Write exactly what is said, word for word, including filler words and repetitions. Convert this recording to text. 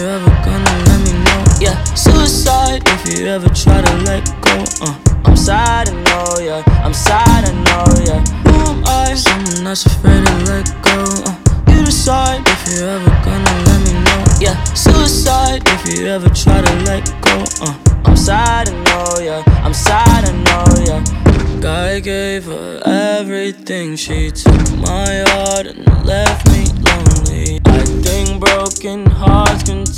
you ever gonna let me know? Yeah, suicide if you ever try to let go. uh, I'm sad, I know, yeah, I'm sad, I know, yeah. Who am I? Someone that's afraid to let go. uh, You decide if you ever gonna let me know. Yeah, suicide if you ever try to let go. uh, I'm sad, I know, yeah, I'm sad, I know, yeah. I gave her everything, she took my heart and left me lonely. I think broken hearts can